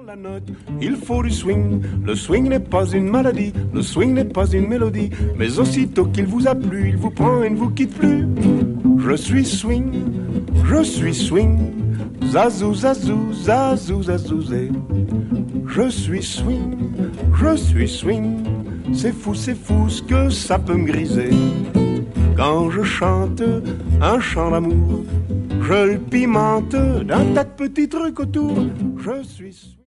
La note, il faut du swing. Le swing n'est pas une maladie, le swing n'est pas une mélodie. Mais aussitôt qu'il vous a plu, il vous prend et ne vous quitte plus. Je suis swing, je suis swing. Zazou, zazou, zazou, zazouzé. Je suis swing, je suis swing. C'est fou ce que ça peut me griser. Quand je chante un chant d'amour, je le pimente d'un tas de petits trucs autour. Je suis